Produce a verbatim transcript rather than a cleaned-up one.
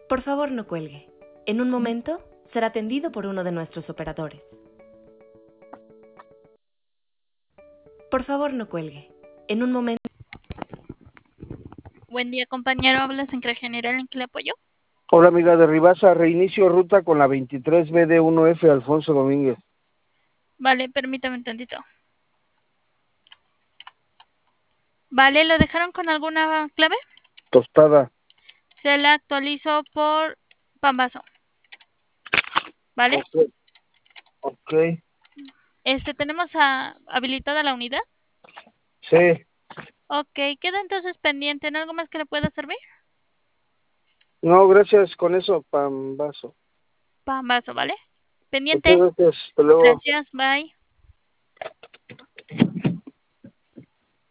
Por favor, no cuelgue. En un momento será atendido por uno de nuestros operadores. Por favor, no cuelgue. En un momento... Buen día, compañero. ¿Hablas en CRE General? ¿En qué le apoyo? Hola, amiga de Ribasa, reinicio ruta con la veintitrés B D uno F Alfonso Domínguez. Vale, permítame un tantito. Vale, ¿lo dejaron con alguna clave? Tostada. Se la actualizo por Pambazo. ¿Vale? Ok. Ok. Este, ¿tenemos a, habilitada la unidad? Sí. Ok, queda entonces pendiente. ¿En algo más que le pueda servir? No, gracias, con eso, Pambazo. Pambazo, ¿vale? Pendiente. Muchas gracias. Hasta luego. Gracias, bye.